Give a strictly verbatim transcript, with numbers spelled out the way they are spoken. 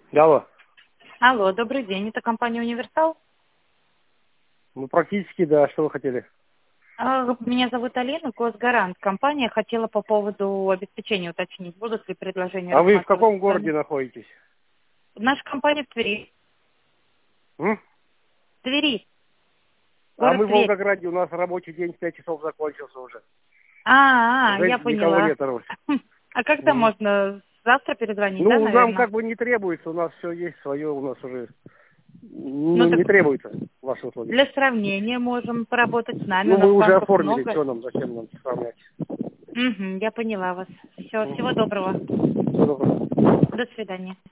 Алло. Алло, добрый день. Это компания «Универсал». Ну, практически, да. Что вы хотели? А, Меня зовут Алина, Госгарант. Компания хотела по поводу обеспечения уточнить, будут ли предложения А вы в рассматриваться каком с вами. городе находитесь? Наша компания в Твери. М? В Твери. А Город мы в Тверь. Волгограде, у нас рабочий день в пять часов закончился уже. А, а, Уже я никого поняла. нет, короче. А когда Мгм. можно? Завтра перезвонить, да, Ну, нам наверное? как бы не требуется, у нас все есть свое, у нас уже Ну ну, так не требуется ваши услуги. для сравнения можем поработать с нами. У Ну, нас мы уже банков оформили, много. что нам, зачем нам сравнять. Угу, я поняла вас. Все, всего Мгм. доброго. Всего доброго. До свидания.